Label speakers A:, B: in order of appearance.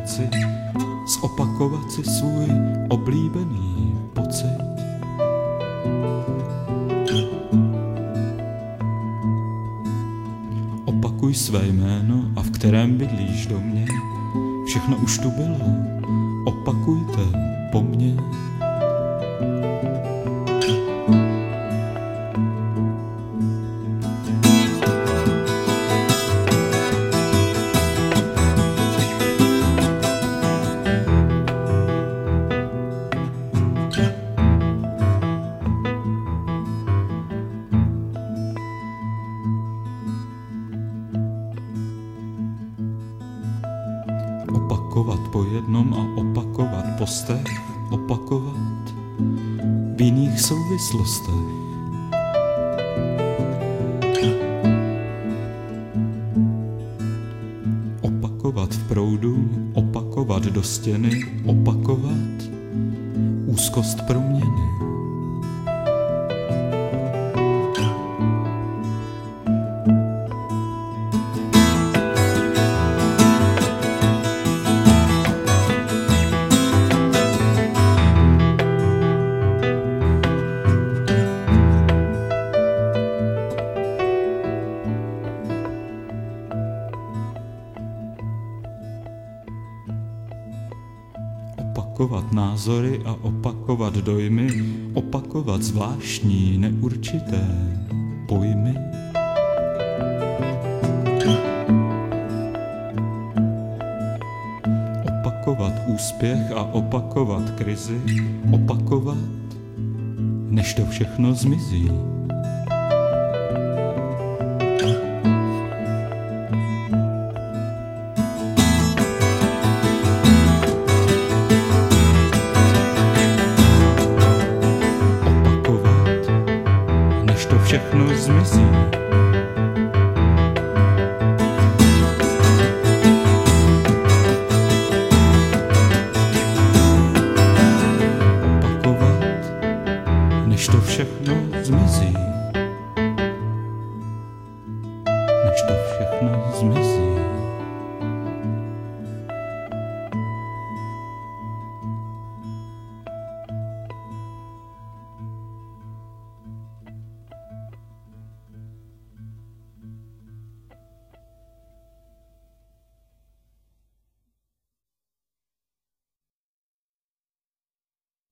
A: věci, zopakovat si svůj oblíbený pocit. Opakuj své jméno a v kterém bydlíš domě, všechno už tu bylo, opakujte po mně. Opakovat po jednom a opakovat po stech, opakovat v jiných souvislostech. Opakovat v proudu, opakovat do stěny, opakovat úzkost proměny. Opakovat názory a opakovat dojmy, opakovat zvláštní, neurčité pojmy. Opakovat úspěch a opakovat krizi, opakovat, než to všechno zmizí. Všechno zmizí. Opakovat, než to všechno zmizí. Než to všechno zmizí.